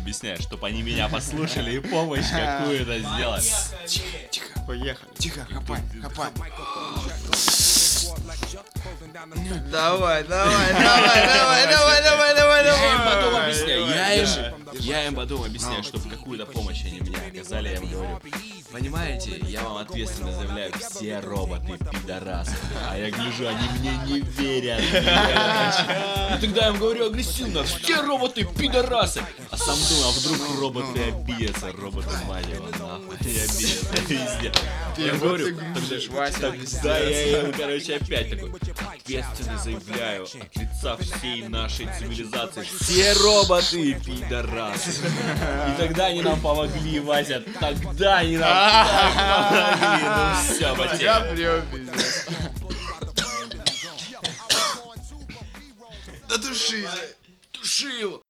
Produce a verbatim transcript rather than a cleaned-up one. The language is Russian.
объясняю, чтобы они меня послушали и помощь какую-то сделали. Тихо, тихо, поехали. Тихо, хапай, хапай. Давай, давай, давай, давай, давай, давай, давай, Я им потом давай. объясняю, я Держи, им, я им потом объясняю, чтобы какую-то помощь они мне оказали, я им говорю, понимаете, я вам ответственно заявляю, все роботы пидорасы. А я гляжу, они мне не верят. И тогда я им говорю агрессивно, все роботы пидорасы. А сам думаю, а вдруг роботы обидятся, роботы мать его нахуй, они обидятся везде. Я говорю, тогда, тогда я им, короче, опять такой, ответственно заявляю от лица всей нашей цивилизации, все роботы пидорасы. И тогда они нам помогли, Вася, тогда они нам помогли, ну все, Я потерял. прям пиздец. Да туши. Туши его.